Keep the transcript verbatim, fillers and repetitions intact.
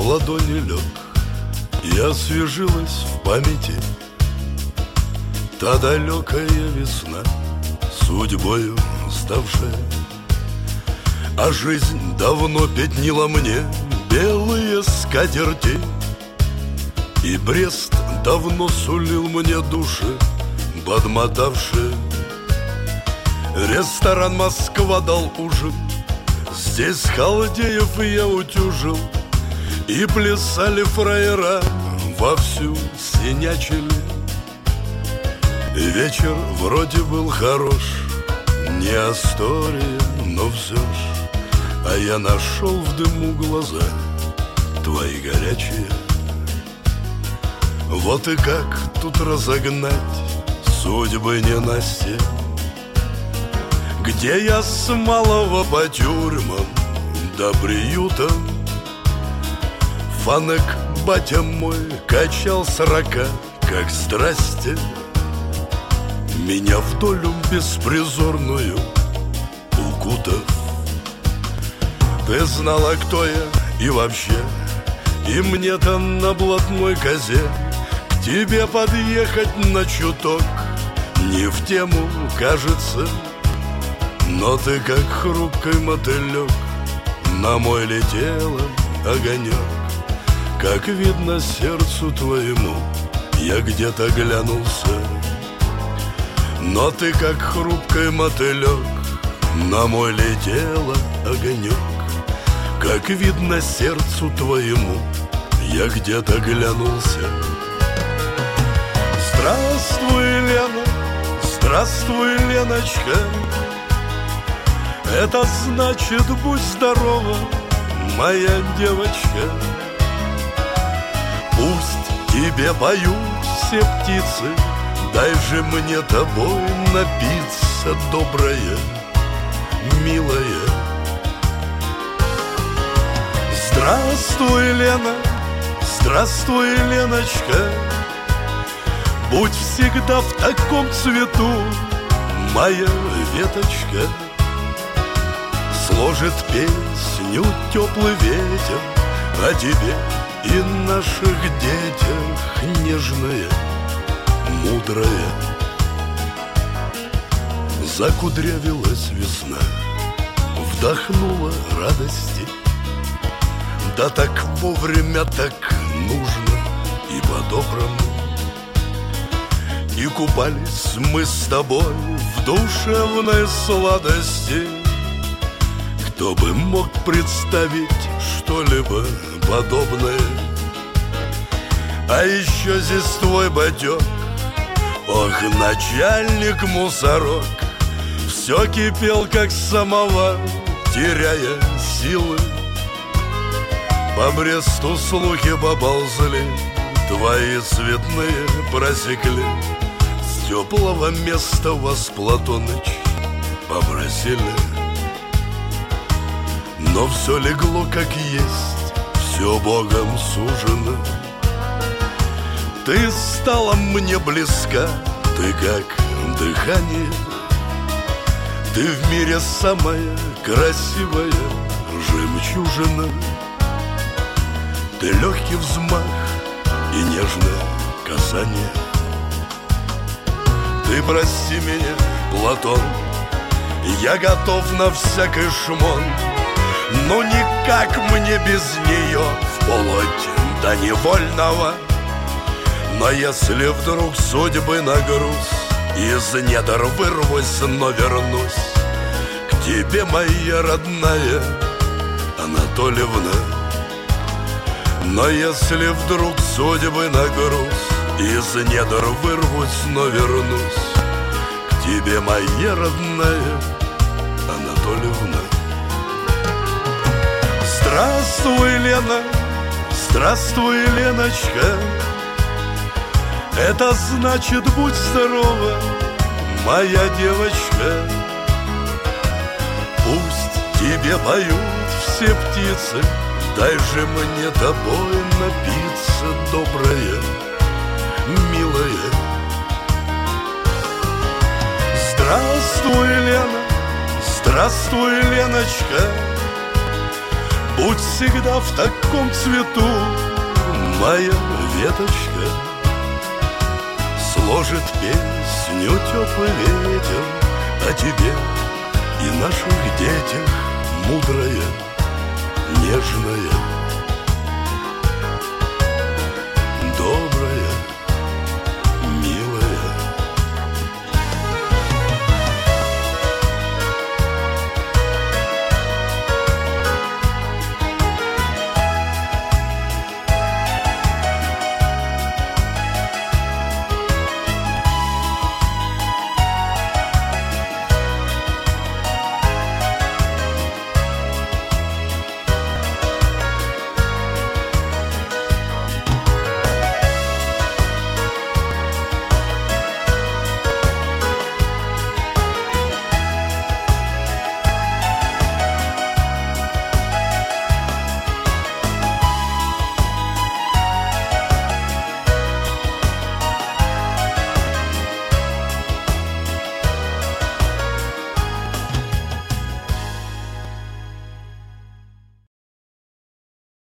в ладони лег, и освежилась в памяти та далекая весна, судьбою ставшая. А жизнь давно пятнила мне белые скатерти, и Брест давно сулил мне души подмотавшие. Ресторан «Москва» дал ужин, здесь халдеев я утюжил, и плясали фраера, вовсю синячили. Вечер вроде был хорош, не Астория, но все ж. А я нашел в дыму глаза твои горячие. Вот и как тут разогнать судьбы ненастья, где я с малого по тюрьмам до приюта. Фанек, батя мой, качал сорока, как здрасте, меня в долю беспризорную укутав. Ты знала, кто я и вообще, и мне-то на блатной козе к тебе подъехать на чуток не в тему, кажется. Но ты, как хрупкий мотылек, на мой летела огонек. Как видно сердцу твоему, я где-то глянулся. Но ты, как хрупкий мотылек, на мой летела огонек. Как видно сердцу твоему, я где-то глянулся. Здравствуй, Лена, здравствуй, Леночка. Это значит, будь здорова, моя девочка. Пусть тебе поют все птицы, дай же мне тобой напиться, добрая, милая. Здравствуй, Лена, здравствуй, Леночка. Будь всегда в таком цвету, моя веточка. Сложит песню теплый ветер о тебе и наших детях, нежная, мудрая. Закудрявилась весна, вдохнула радости. Да так вовремя, так нужно и по-доброму. И купались мы с тобой в душевной сладости. Кто бы мог представить что-либо подобное? А еще здесь твой батек, ох, начальник мусорок, все кипел, как самовар, теряя силы. По Бресту слухи поползли, твои цветные просекли. С теплого места вас, Платоныч, попросили. Но все легло как есть, все Богом сужено. Ты стала мне близка, ты как дыхание. Ты в мире самая красивая жемчужина. Ты легкий взмах и нежное касание. Ты прости меня, Платон, я готов на всякий шмон. Но никак мне без нее вплоть до невольного. Но если вдруг судьбы на груз из недр вырвусь, но вернусь к тебе, моя родная Анатольевна. Но если вдруг судьбы на груз из недр вырвусь, но вернусь к тебе, моя родная Анатольевна. Здравствуй, Лена, здравствуй, Леночка. Это значит, будь здорова, моя девочка. Пусть тебе поют все птицы, дай же мне тобой напиться, добрая, милая. Здравствуй, Лена, здравствуй, Леночка. Будь всегда в таком цвету, моя веточка. Сложит песню теплый ветер о тебе и наших детях, мудрая, нежная